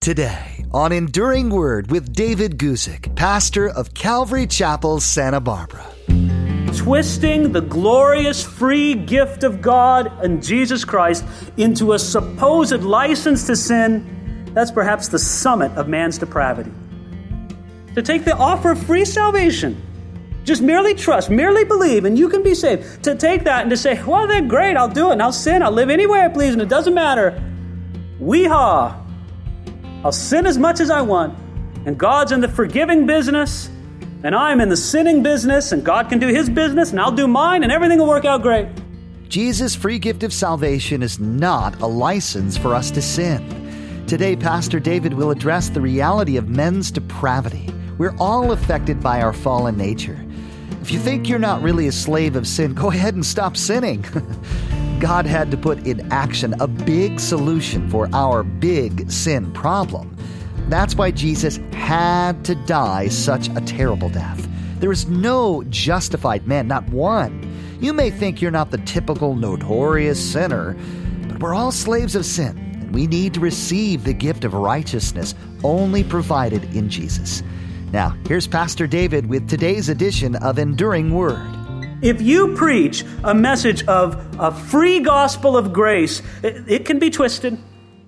Today on Enduring Word with David Guzik, pastor of Calvary Chapel, Santa Barbara. Twisting the glorious free gift of God and Jesus Christ into a supposed license to sin, that's perhaps the summit of man's depravity. To take the offer of free salvation, just merely trust, merely believe, and you can be saved. To take that and to say, well, then great, I'll do it, and I'll sin, I'll live any way I please, and it doesn't matter. Wee-haw! I'll sin as much as I want, and God's in the forgiving business, and I'm in the sinning business, and God can do His business, and I'll do mine, and everything will work out great. Jesus' free gift of salvation is not a license for us to sin. Today, Pastor David will address the reality of men's depravity. We're all affected by our fallen nature. If you think you're not really a slave of sin, go ahead and stop sinning. God had to put in action a big solution for our big sin problem. That's why Jesus had to die such a terrible death. There is no justified man, not one. You may think you're not the typical notorious sinner, but we're all slaves of sin, and we need to receive the gift of righteousness only provided in Jesus. Now, here's Pastor David with today's edition of Enduring Word. If you preach a message of a free gospel of grace, it can be twisted.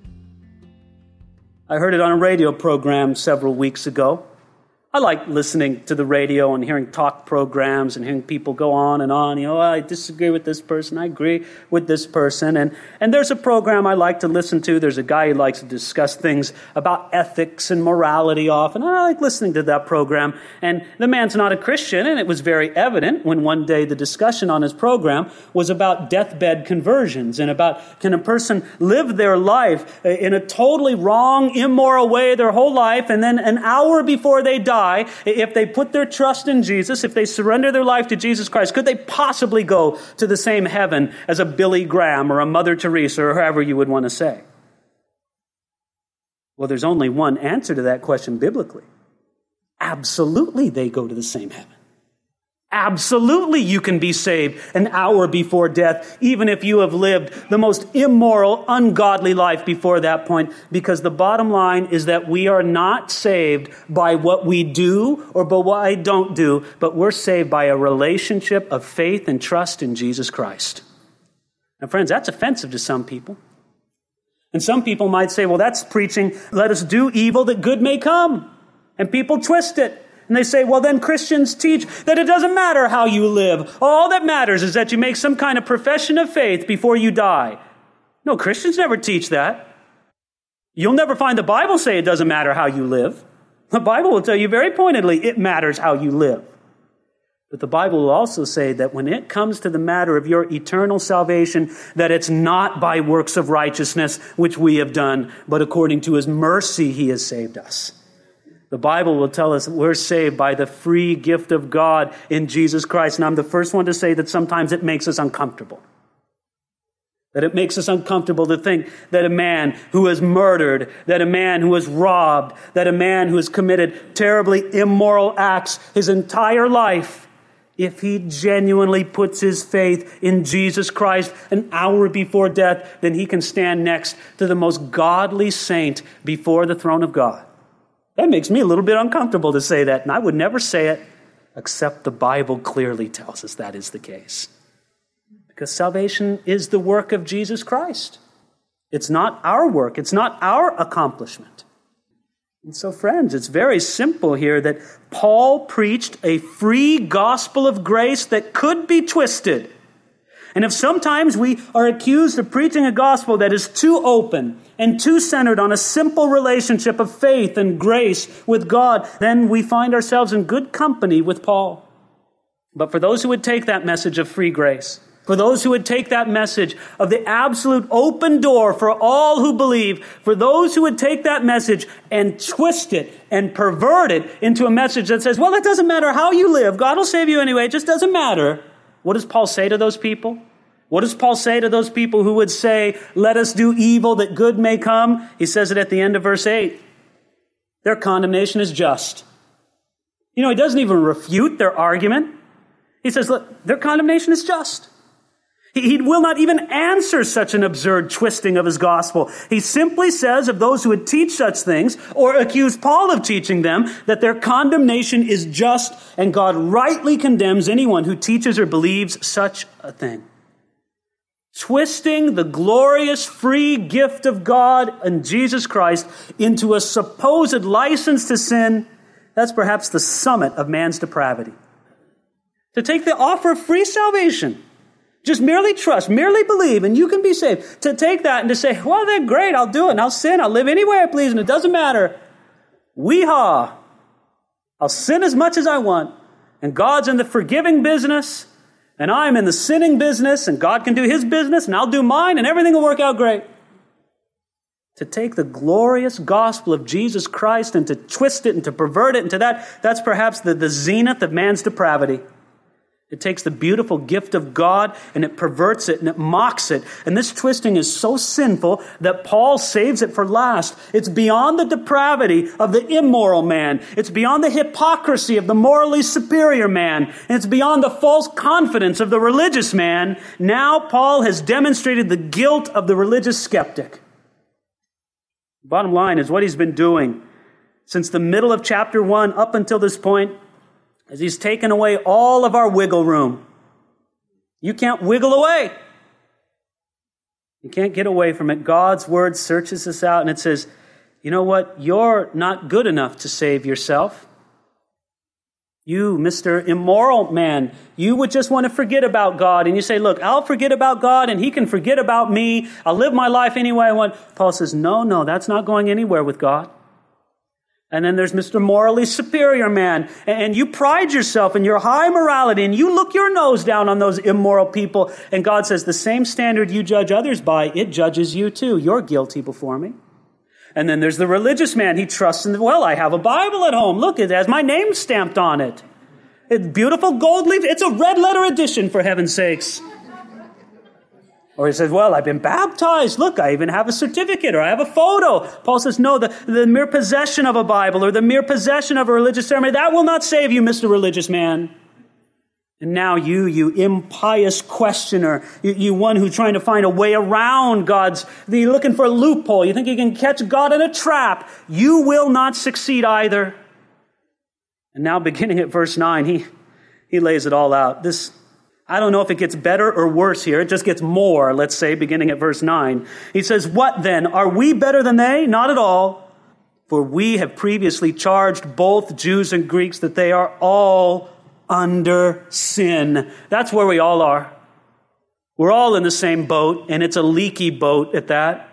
I heard it on a radio program several weeks ago. I like listening to the radio and hearing talk programs and hearing people go on and on. I disagree with this person. I agree with this person. And there's a program I like to listen to. There's a guy who likes to discuss things about ethics and morality often. I like listening to that program. And the man's not a Christian, and it was very evident when one day the discussion on his program was about deathbed conversions and about can a person live their life in a totally wrong, immoral way their whole life, and then an hour before they die, if they put their trust in Jesus, if they surrender their life to Jesus Christ, could they possibly go to the same heaven as a Billy Graham or a Mother Teresa or whoever you would want to say? Well, there's only one answer to that question biblically. Absolutely, they go to the same heaven. Absolutely, you can be saved an hour before death, even if you have lived the most immoral, ungodly life before that point, because the bottom line is that we are not saved by what we do or by what I don't do, but we're saved by a relationship of faith and trust in Jesus Christ. Now, friends, that's offensive to some people. And some people might say, well, that's preaching, let us do evil that good may come. And people twist it. And they say, well, then Christians teach that it doesn't matter how you live. All that matters is that you make some kind of profession of faith before you die. No, Christians never teach that. You'll never find the Bible say it doesn't matter how you live. The Bible will tell you very pointedly it matters how you live. But the Bible will also say that when it comes to the matter of your eternal salvation, that it's not by works of righteousness which we have done, but according to His mercy He has saved us. The Bible will tell us that we're saved by the free gift of God in Jesus Christ. And I'm the first one to say that sometimes it makes us uncomfortable. That it makes us uncomfortable to think that a man who has murdered, that a man who has robbed, that a man who has committed terribly immoral acts his entire life, if he genuinely puts his faith in Jesus Christ an hour before death, then he can stand next to the most godly saint before the throne of God. That makes me a little bit uncomfortable to say that, and I would never say it, except the Bible clearly tells us that is the case. Because salvation is the work of Jesus Christ. It's not our work. It's not our accomplishment. And so, friends, it's very simple here that Paul preached a free gospel of grace that could be twisted. And if sometimes we are accused of preaching a gospel that is too open and too centered on a simple relationship of faith and grace with God, then we find ourselves in good company with Paul. But for those who would take that message of free grace, for those who would take that message of the absolute open door for all who believe, for those who would take that message and twist it and pervert it into a message that says, well, it doesn't matter how you live, God will save you anyway, it just doesn't matter. What does Paul say to those people? What does Paul say to those people who would say, let us do evil that good may come? He says it at the end of verse 8. Their condemnation is just. He doesn't even refute their argument. He says, look, their condemnation is just. He will not even answer such an absurd twisting of his gospel. He simply says of those who would teach such things or accuse Paul of teaching them that their condemnation is just and God rightly condemns anyone who teaches or believes such a thing. Twisting the glorious free gift of God and Jesus Christ into a supposed license to sin, that's perhaps the summit of man's depravity. To take the offer of free salvation, just merely trust, merely believe, and you can be saved. To take that and to say, well, then great, I'll do it, and I'll sin, I'll live any way I please, and it doesn't matter. Wee-haw. I'll sin as much as I want, and God's in the forgiving business, and I'm in the sinning business, and God can do His business, and I'll do mine, and everything will work out great. To take the glorious gospel of Jesus Christ and to twist it and to pervert it into that's perhaps the zenith of man's depravity. It takes the beautiful gift of God and it perverts it and it mocks it. And this twisting is so sinful that Paul saves it for last. It's beyond the depravity of the immoral man. It's beyond the hypocrisy of the morally superior man. And it's beyond the false confidence of the religious man. Now Paul has demonstrated the guilt of the religious skeptic. Bottom line is what he's been doing since the middle of chapter 1 up until this point is he's taken away all of our wiggle room. You can't wiggle away. You can't get away from it. God's word searches us out and it says, you know what? You're not good enough to save yourself. You, Mr. Immoral man, you would just want to forget about God. And you say, look, I'll forget about God and He can forget about me. I'll live my life any way I want. Paul says, no, that's not going anywhere with God. And then there's Mr. Morally Superior man. And you pride yourself in your high morality and you look your nose down on those immoral people. And God says the same standard you judge others by, it judges you too. You're guilty before me. And then there's the religious man. He trusts in well, I have a Bible at home. Look, it has my name stamped on it. It's beautiful gold leaf. It's a red letter edition, for heaven's sakes. Or he says, well, I've been baptized. Look, I even have a certificate or I have a photo. Paul says, no, the mere possession of a Bible or the mere possession of a religious ceremony, that will not save you, Mr. Religious Man. And now you impious questioner, you one who's trying to find a way around God's, you're looking for a loophole. You think you can catch God in a trap. You will not succeed either. And now beginning at verse 9, he lays it all out. I don't know if it gets better or worse here. It just gets more, let's say, beginning at verse 9. He says, what then? Are we better than they? Not at all. For we have previously charged both Jews and Greeks that they are all under sin. That's where we all are. We're all in the same boat, and it's a leaky boat at that.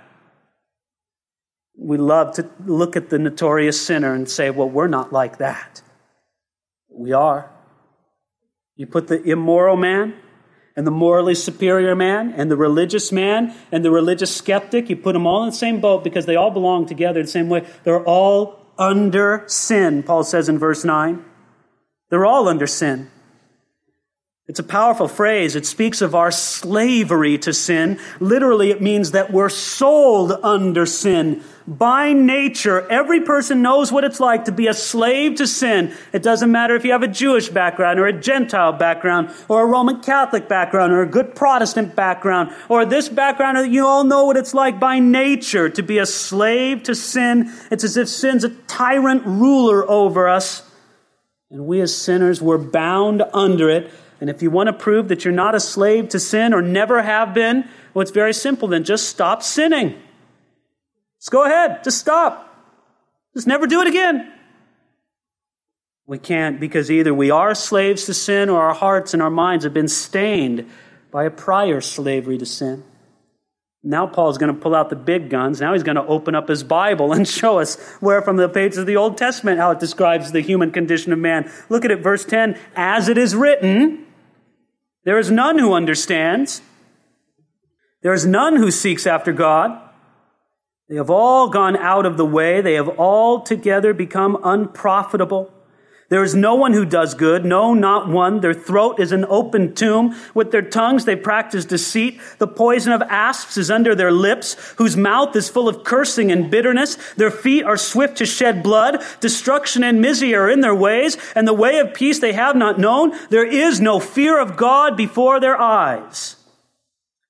We love to look at the notorious sinner and say, well, we're not like that. We are. You put the immoral man and the morally superior man and the religious man and the religious skeptic, you put them all in the same boat because they all belong together the same way. They're all under sin, Paul says in verse 9. They're all under sin. It's a powerful phrase. It speaks of our slavery to sin. Literally, it means that we're sold under sin. By nature, every person knows what it's like to be a slave to sin. It doesn't matter if you have a Jewish background or a Gentile background or a Roman Catholic background or a good Protestant background or this background. You all know what it's like by nature to be a slave to sin. It's as if sin's a tyrant ruler over us. And we as sinners, we're bound under it. And if you want to prove that you're not a slave to sin or never have been, well, it's very simple. Then just stop sinning. Just go ahead. Just stop. Just never do it again. We can't because either we are slaves to sin or our hearts and our minds have been stained by a prior slavery to sin. Now Paul's going to pull out the big guns. Now he's going to open up his Bible and show us where from the pages of the Old Testament how it describes the human condition of man. Look at it, verse 10. As it is written, there is none who understands. There is none who seeks after God. They have all gone out of the way. They have all together become unprofitable. There is no one who does good, no, not one. Their throat is an open tomb. With their tongues they practice deceit. The poison of asps is under their lips, whose mouth is full of cursing and bitterness. Their feet are swift to shed blood. Destruction and misery are in their ways, and the way of peace they have not known. There is no fear of God before their eyes.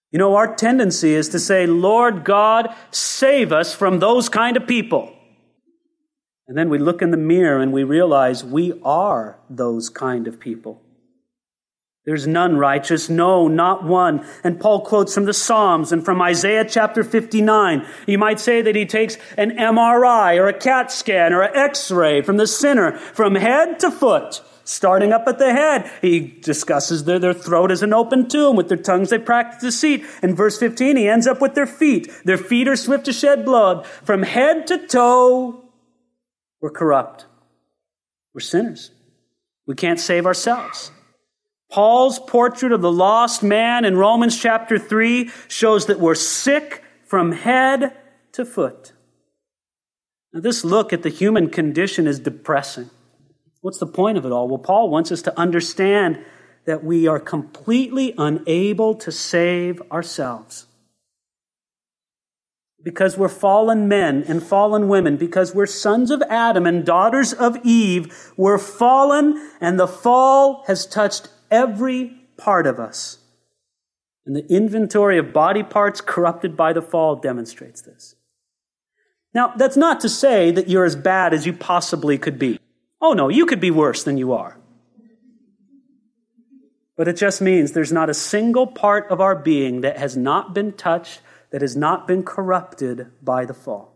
You know, our tendency is to say, Lord God, save us from those kind of people. And then we look in the mirror and we realize we are those kind of people. There's none righteous, no, not one. And Paul quotes from the Psalms and from Isaiah chapter 59. You might say that he takes an MRI or a CAT scan or an X-ray from the sinner from head to foot. Starting up at the head, he discusses their throat as an open tomb. With their tongues they practice deceit. In verse 15, he ends up with their feet. Their feet are swift to shed blood. From head to toe, we're corrupt. We're sinners. We can't save ourselves. Paul's portrait of the lost man in Romans chapter 3 shows that we're sick from head to foot. Now, this look at the human condition is depressing. What's the point of it all? Well, Paul wants us to understand that we are completely unable to save ourselves. Because we're fallen men and fallen women, because we're sons of Adam and daughters of Eve, we're fallen, and the fall has touched every part of us. And the inventory of body parts corrupted by the fall demonstrates this. Now, that's not to say that you're as bad as you possibly could be. Oh no, you could be worse than you are. But it just means there's not a single part of our being that has not been touched, that has not been corrupted by the fall.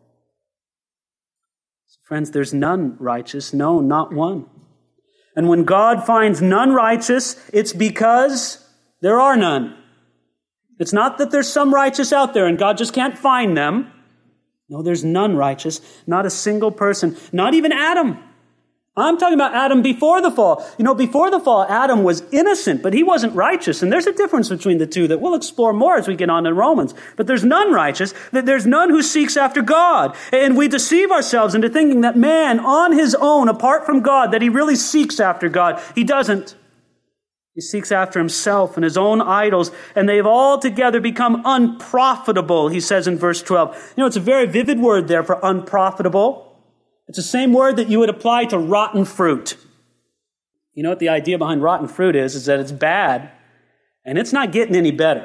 So friends, there's none righteous, no, not one. And when God finds none righteous, it's because there are none. It's not that there's some righteous out there and God just can't find them. No, there's none righteous, not a single person, not even Adam. I'm talking about Adam before the fall. You know, before the fall, Adam was innocent, but he wasn't righteous. And there's a difference between the two that we'll explore more as we get on in Romans. But there's none righteous, that there's none who seeks after God. And we deceive ourselves into thinking that man on his own, apart from God, that he really seeks after God. He doesn't. He seeks after himself and his own idols, and they've all together become unprofitable, he says in verse 12. You know, it's a very vivid word there for unprofitable. It's the same word that you would apply to rotten fruit. You know what the idea behind rotten fruit is that it's bad, and it's not getting any better.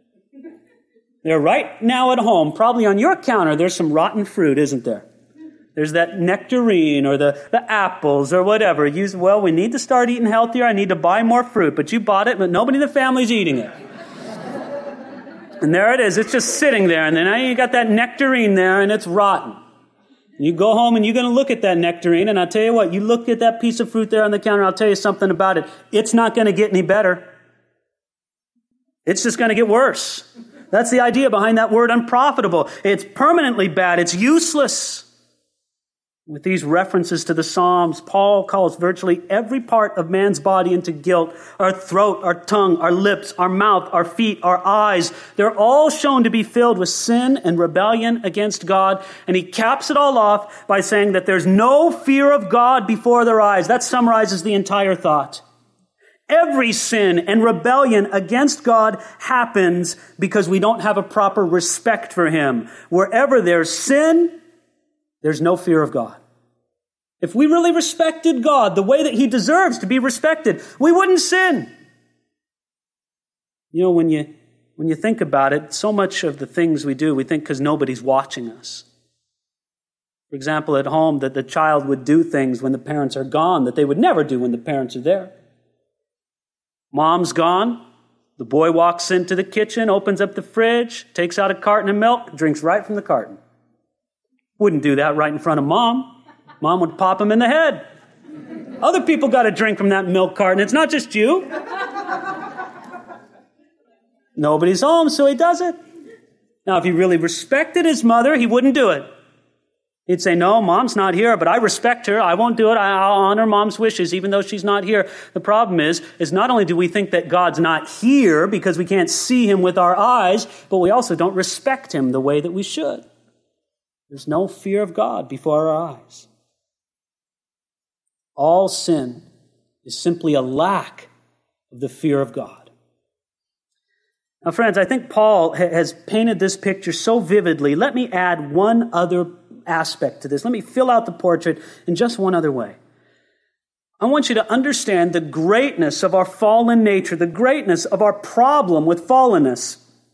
There right now at home, probably on your counter, there's some rotten fruit, isn't there? There's that nectarine or the apples or whatever. Well, we need to start eating healthier. I need to buy more fruit. But you bought it, but nobody in the family's eating it. And there it is. It's just sitting there. And then now you got that nectarine there, and it's rotten. You go home and you're going to look at that nectarine, and I'll tell you what, you look at that piece of fruit there on the counter, I'll tell you something about it. It's not going to get any better. It's just going to get worse. That's the idea behind that word unprofitable. It's permanently bad. It's useless. With these references to the Psalms, Paul calls virtually every part of man's body into guilt. Our throat, our tongue, our lips, our mouth, our feet, our eyes. They're all shown to be filled with sin and rebellion against God. And he caps it all off by saying that there's no fear of God before their eyes. That summarizes the entire thought. Every sin and rebellion against God happens because we don't have a proper respect for him. Wherever there's sin, there's no fear of God. If we really respected God the way that he deserves to be respected, we wouldn't sin. You know, when you think about it, so much of the things we do, we think because nobody's watching us. For example, at home, that the child would do things when the parents are gone that they would never do when the parents are there. Mom's gone. The boy walks into the kitchen, opens up the fridge, takes out a carton of milk, drinks right from the carton. Wouldn't do that right in front of Mom. Mom would pop him in the head. Other people got to drink from that milk carton. It's not just you. Nobody's home, so he does it. Now, if he really respected his mother, he wouldn't do it. He'd say, no, Mom's not here, but I respect her. I won't do it. I'll honor Mom's wishes, even though she's not here. The problem is not only do we think that God's not here because we can't see him with our eyes, but we also don't respect him the way that we should. There's no fear of God before our eyes. All sin is simply a lack of the fear of God. Now, friends, I think Paul has painted this picture so vividly. Let me add one other aspect to this. Let me fill out the portrait in just one other way. I want you to understand the greatness of our fallen nature, the greatness of our problem with fallenness.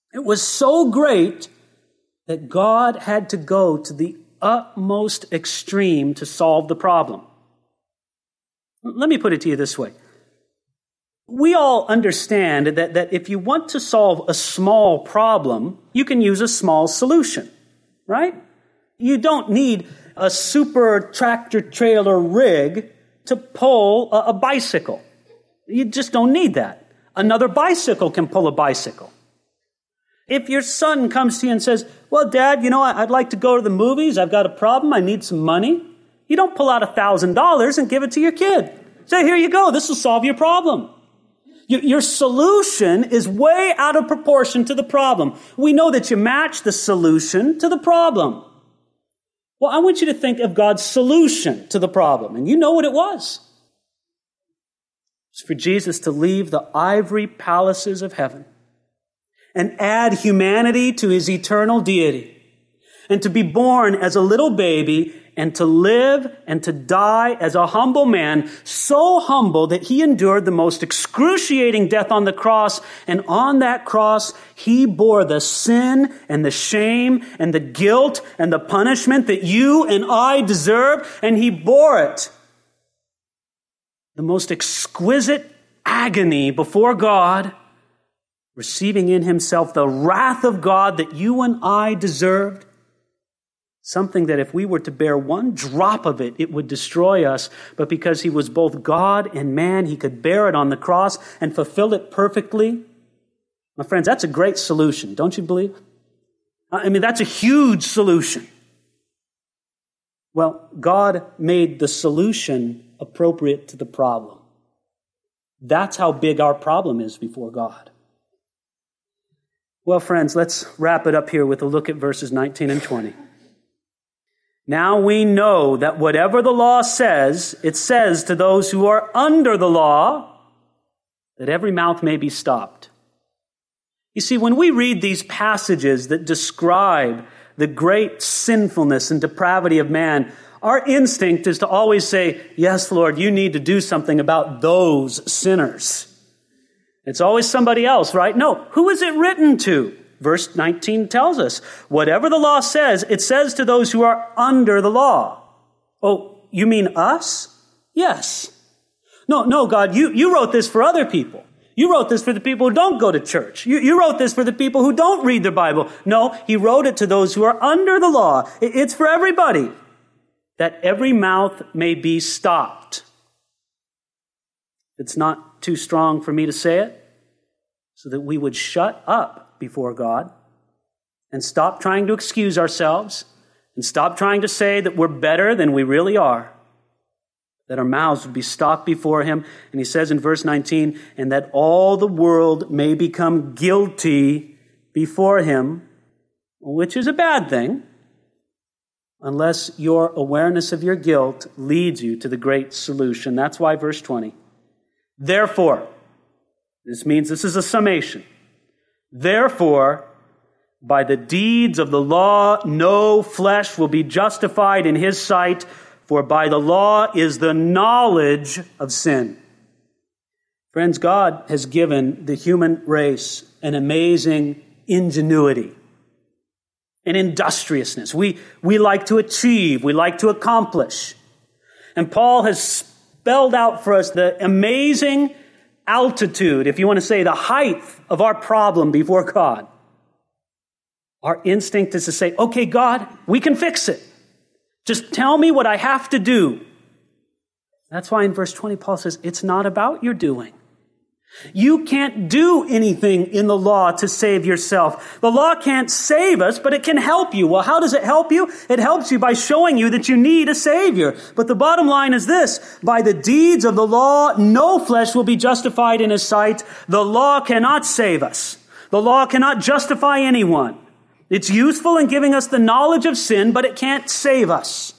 It was so great that God had to go to the utmost extreme to solve the problem. Let me put it to you this way. We all understand that if you want to solve a small problem, you can use a small solution, right? You don't need a super tractor trailer rig to pull a bicycle. You just don't need that. Another bicycle can pull a bicycle. If your son comes to you and says, well, Dad, I'd like to go to the movies. I've got a problem. I need some money. You don't pull out $1,000 and give it to your kid. Say, here you go. This will solve your problem. Your solution is way out of proportion to the problem. We know that you match the solution to the problem. Well, I want you to think of God's solution to the problem. And you know what it was. It's for Jesus to leave the ivory palaces of heaven and add humanity to his eternal deity, and to be born as a little baby, and to live and to die as a humble man, so humble that he endured the most excruciating death on the cross, and on that cross, he bore the sin and the shame and the guilt and the punishment that you and I deserve, and he bore it. The most exquisite agony before God, receiving in himself the wrath of God that you and I deserved. Something that if we were to bear one drop of it, it would destroy us. But because he was both God and man, he could bear it on the cross and fulfill it perfectly. My friends, that's a great solution, don't you believe? That's a huge solution. Well, God made the solution appropriate to the problem. That's how big our problem is before God. Well, friends, let's wrap it up here with a look at verses 19 and 20. Now we know that whatever the law says, it says to those who are under the law, that every mouth may be stopped. You see, when we read these passages that describe the great sinfulness and depravity of man, our instinct is to always say, yes, Lord, you need to do something about those sinners. It's always somebody else, right? No, who is it written to? Verse 19 tells us, whatever the law says, it says to those who are under the law. Oh, you mean us? Yes. No, God, you wrote this for other people. You wrote this for the people who don't go to church. You wrote this for the people who don't read their Bible. No, he wrote it to those who are under the law. It's for everybody, that every mouth may be stopped. It's not too strong for me to say it, so that we would shut up before God and stop trying to excuse ourselves and stop trying to say that we're better than we really are, that our mouths would be stopped before him. And he says in verse 19, and that all the world may become guilty before him, which is a bad thing, unless your awareness of your guilt leads you to the great solution. That's why verse 20, therefore, this means this is a summation. Therefore, by the deeds of the law, no flesh will be justified in his sight, for by the law is the knowledge of sin. Friends, God has given the human race an amazing ingenuity, an industriousness. We like to achieve, we like to accomplish. And Paul has spelled out for us the amazing altitude, if you want to say the height of our problem before God. Our instinct is to say, okay, God, we can fix it. Just tell me what I have to do. That's why in verse 20, Paul says, it's not about your doing. You can't do anything in the law to save yourself. The law can't save us, but it can help you. Well, how does it help you? It helps you by showing you that you need a Savior. But the bottom line is this: by the deeds of the law, no flesh will be justified in his sight. The law cannot save us. The law cannot justify anyone. It's useful in giving us the knowledge of sin, but it can't save us.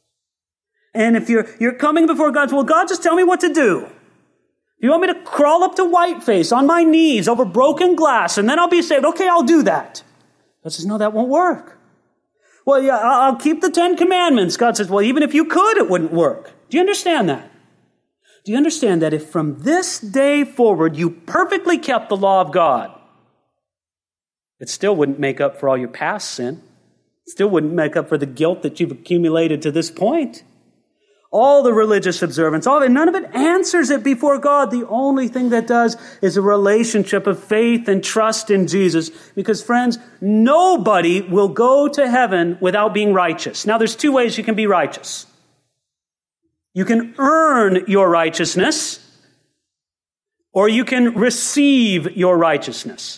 And if you're coming before God, well, God, just tell me what to do. You want me to crawl up to Whiteface on my knees over broken glass and then I'll be saved? Okay, I'll do that. God says, no, that won't work. Well, yeah, I'll keep the 10 Commandments. God says, well, even if you could, it wouldn't work. Do you understand that? Do you understand that if from this day forward you perfectly kept the law of God, It still wouldn't make up for all your past sin. It still wouldn't make up for the guilt that you've accumulated to this point. All the religious observance, all of it, none of it answers it before God. The only thing that does is a relationship of faith and trust in Jesus. Because, friends, nobody will go to heaven without being righteous. Now, there's two ways you can be righteous. You can earn your righteousness, or you can receive your righteousness.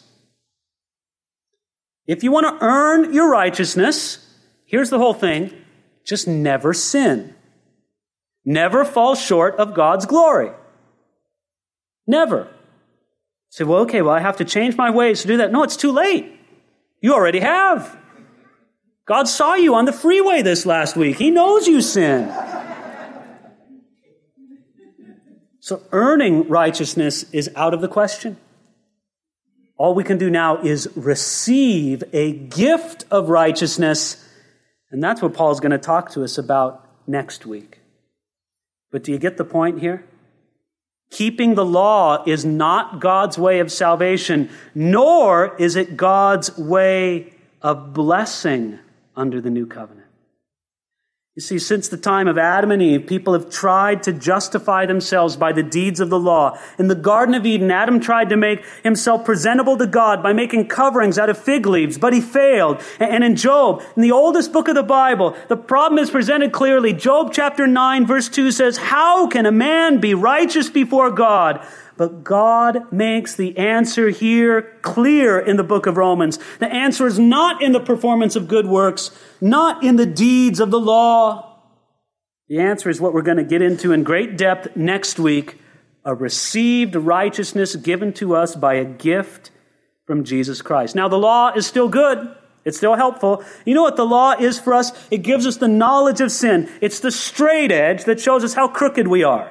If you want to earn your righteousness, here's the whole thing: just never sin. Never fall short of God's glory. Never. Say, well, okay, I have to change my ways to do that. No, it's too late. You already have. God saw you on the freeway this last week. He knows you sin. So earning righteousness is out of the question. All we can do now is receive a gift of righteousness, and that's what Paul's going to talk to us about next week. But do you get the point here? Keeping the law is not God's way of salvation, nor is it God's way of blessing under the new covenant. You see, since the time of Adam and Eve, people have tried to justify themselves by the deeds of the law. In the Garden of Eden, Adam tried to make himself presentable to God by making coverings out of fig leaves, but he failed. And in Job, in the oldest book of the Bible, the problem is presented clearly. Job chapter 9, verse 2 says, "How can a man be righteous before God?" But God makes the answer here clear in the book of Romans. The answer is not in the performance of good works, not in the deeds of the law. The answer is what we're going to get into in great depth next week: a received righteousness given to us by a gift from Jesus Christ. Now, the law is still good. It's still helpful. You know what the law is for us? It gives us the knowledge of sin. It's the straight edge that shows us how crooked we are.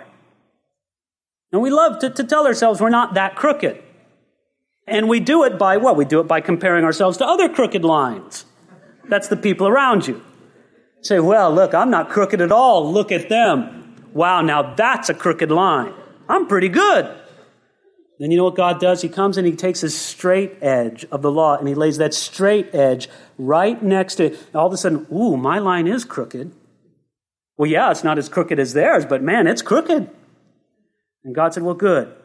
And we love to tell ourselves we're not that crooked. And we do it by what? We do it by comparing ourselves to other crooked lines. That's the people around you. Say, well, look, I'm not crooked at all. Look at them. Wow, now that's a crooked line. I'm pretty good. Then you know what God does? He comes and he takes his straight edge of the law and he lays that straight edge right next to it. And all of a sudden, ooh, my line is crooked. Well, yeah, it's not as crooked as theirs, but man, it's crooked. And God said, well, good.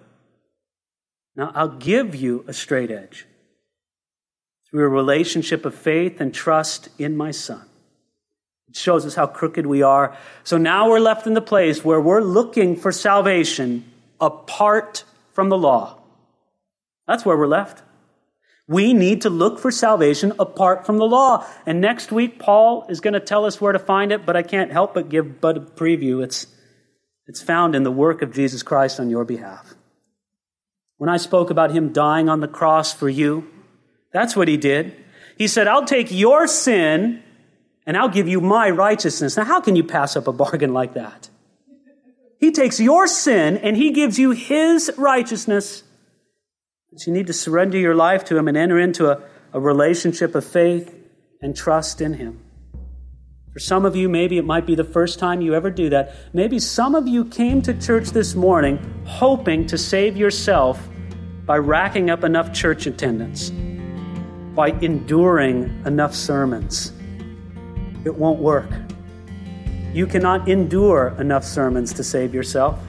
Now I'll give you a straight edge through a relationship of faith and trust in my Son. It shows us how crooked we are. So now we're left in the place where we're looking for salvation apart from the law. That's where we're left. We need to look for salvation apart from the law. And next week, Paul is going to tell us where to find it, but I can't help but give a preview. It's found in the work of Jesus Christ on your behalf. When I spoke about him dying on the cross for you, that's what he did. He said, I'll take your sin and I'll give you my righteousness. Now, how can you pass up a bargain like that? He takes your sin and he gives you his righteousness. But you need to surrender your life to him and enter into a relationship of faith and trust in him. For some of you, maybe it might be the first time you ever do that. Maybe some of you came to church this morning hoping to save yourself by racking up enough church attendance, by enduring enough sermons. It won't work. You cannot endure enough sermons to save yourself.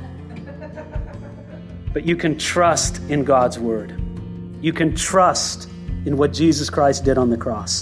But you can trust in God's word. You can trust in what Jesus Christ did on the cross.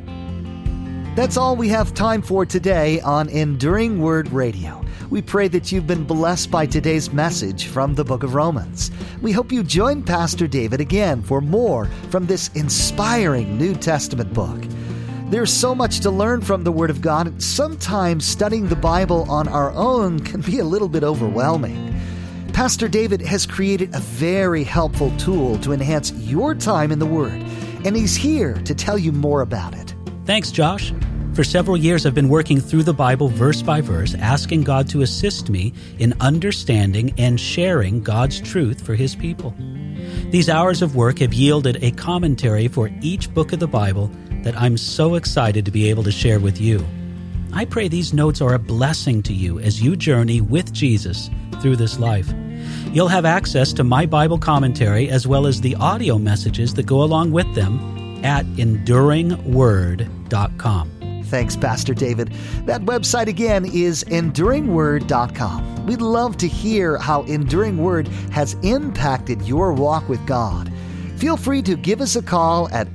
That's all we have time for today on Enduring Word Radio. We pray that you've been blessed by today's message from the book of Romans. We hope you join Pastor David again for more from this inspiring New Testament book. There's so much to learn from the Word of God. Sometimes studying the Bible on our own can be a little bit overwhelming. Pastor David has created a very helpful tool to enhance your time in the Word, and he's here to tell you more about it. Thanks, Josh. For several years, I've been working through the Bible verse by verse, asking God to assist me in understanding and sharing God's truth for His people. These hours of work have yielded a commentary for each book of the Bible that I'm so excited to be able to share with you. I pray these notes are a blessing to you as you journey with Jesus through this life. You'll have access to my Bible commentary as well as the audio messages that go along with them, at enduringword.com. Thanks, Pastor David. That website again is enduringword.com. We'd love to hear how Enduring Word has impacted your walk with God. Feel free to give us a call at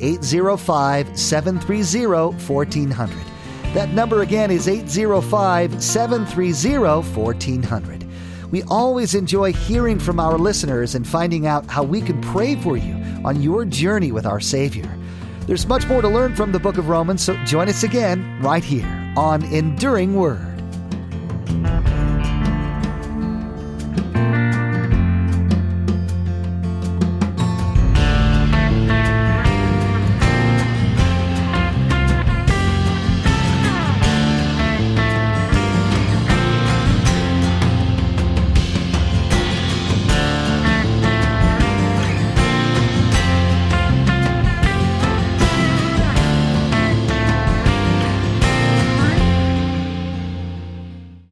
805-730-1400. That number again is 805-730-1400. We always enjoy hearing from our listeners and finding out how we can pray for you on your journey with our Savior. There's much more to learn from the book of Romans, so join us again right here on Enduring Word.